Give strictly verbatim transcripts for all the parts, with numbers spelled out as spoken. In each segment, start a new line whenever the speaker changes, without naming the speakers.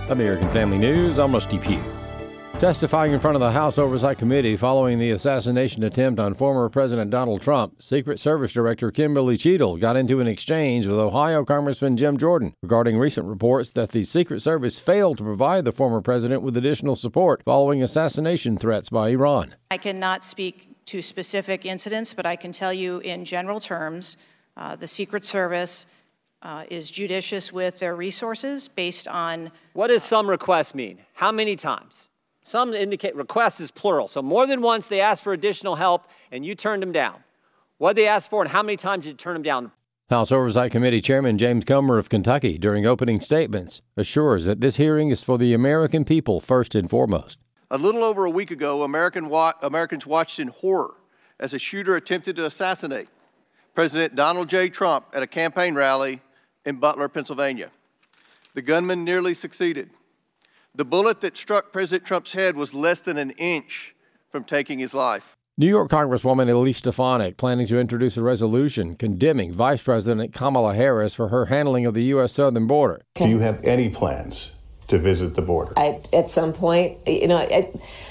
American Family News, I'm Rusty Pugh. Testifying in front of the House Oversight Committee following the assassination attempt on former President Donald Trump, Secret Service Director Kimberly Cheadle got into an exchange with Ohio Congressman Jim Jordan regarding recent reports that the Secret Service failed to provide the former president with additional support following assassination threats by Iran.
I cannot speak to specific incidents, but I can tell you in general terms, uh, the Secret Service uh, is judicious with their resources based on...
What does some requests mean? How many times? Some indicate requests is plural. So more than once they asked for additional help and you turned them down. What did they ask for and how many times did you turn them down?
House Oversight Committee Chairman James Comer of Kentucky, during opening statements, assures that this hearing is for the American people first and foremost.
A little over a week ago, American wa- Americans watched in horror as a shooter attempted to assassinate President Donald J. Trump at a campaign rally in Butler, Pennsylvania. The gunman nearly succeeded. The bullet that struck President Trump's head was less than an inch from taking his life.
New York Congresswoman Elise Stefanik planning to introduce a resolution condemning Vice President Kamala Harris for her handling of the U S southern border.
Do you have any plans to visit the border?
I, at some point, you know, I,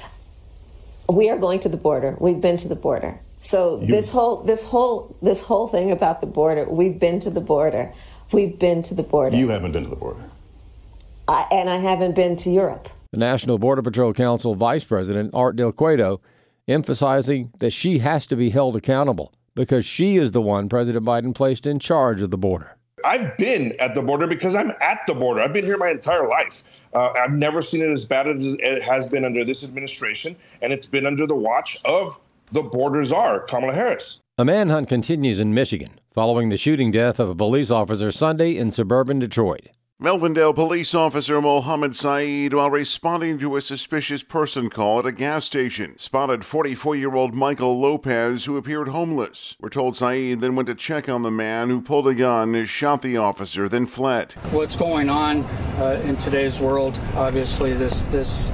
we are going to the border. We've been to the border. So you, this whole this whole this whole thing about the border, we've been to the border. We've been to the border.
You haven't been to the border.
I, and I haven't been to Europe.
The National Border Patrol Council Vice President Art Del Cueto emphasizing that she has to be held accountable because she is the one President Biden placed in charge of the border.
I've been at the border because I'm at the border. I've been here my entire life. Uh, I've never seen it as bad as it has been under this administration, and it's been under the watch of the border czar, Kamala Harris.
A manhunt continues in Michigan following the shooting death of a police officer Sunday in suburban Detroit.
Melvindale police officer Mohammed Saeed, while responding to a suspicious person call at a gas station, spotted forty-four-year-old Michael Lopez, who appeared homeless. We're told Saeed then went to check on the man who pulled a gun, shot the officer, then fled.
What's going on uh, in today's world, obviously this this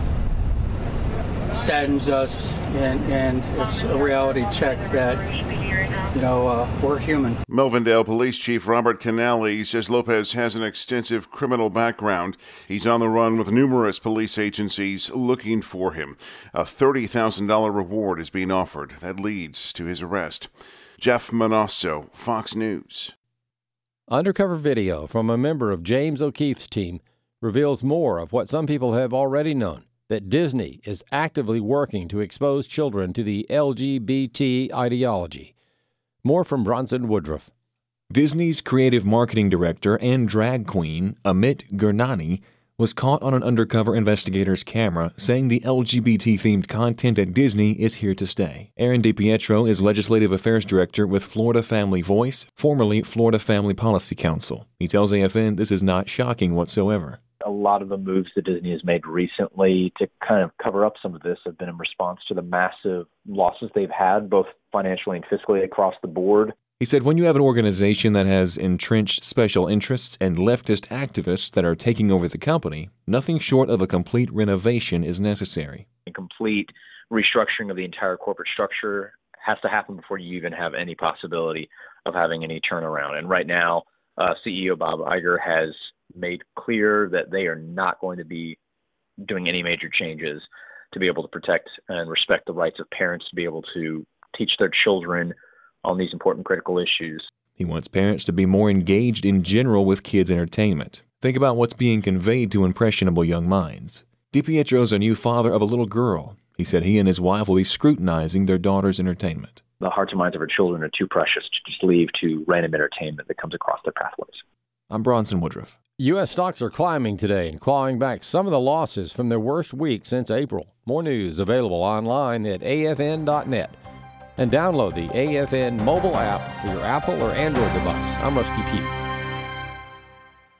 saddens us, and, and it's a reality check that You know, uh, we're human.
Melvindale Police Chief Robert Canale says Lopez has an extensive criminal background. He's on the run with numerous police agencies looking for him. A thirty thousand dollars reward is being offered. That leads to his arrest. Jeff Manasso, Fox News.
Undercover video from a member of James O'Keefe's team reveals more of what some people have already known, that Disney is actively working to expose children to the L G B T ideology. More from Bronson Woodruff.
Disney's creative marketing director and drag queen, Amit Gurnani, was caught on an undercover investigator's camera saying the L G B T-themed content at Disney is here to stay. Aaron DiPietro is Legislative Affairs Director with Florida Family Voice, formerly Florida Family Policy Council. He tells A F N this is not shocking whatsoever.
A lot of the moves that Disney has made recently to kind of cover up some of this have been in response to the massive losses they've had, both financially and fiscally across the board.
He said when you have an organization that has entrenched special interests and leftist activists that are taking over the company, nothing short of a complete renovation is necessary.
A complete restructuring of the entire corporate structure has to happen before you even have any possibility of having any turnaround. And right now, uh, C E O Bob Iger has made clear that they are not going to be doing any major changes to be able to protect and respect the rights of parents to be able to teach their children on these important critical issues.
He wants parents to be more engaged in general with kids' entertainment. Think about what's being conveyed to impressionable young minds. DiPietro's a new father of a little girl. He said he and his wife will be scrutinizing their daughter's entertainment.
The hearts and minds of our children are too precious to just leave to random entertainment that comes across their pathways.
I'm Bronson Woodruff.
U S stocks are climbing today and clawing back some of the losses from their worst week since April. More news available online at A F N dot net. And download the A F N mobile app for your Apple or Android device. I'm Rusty Pugh.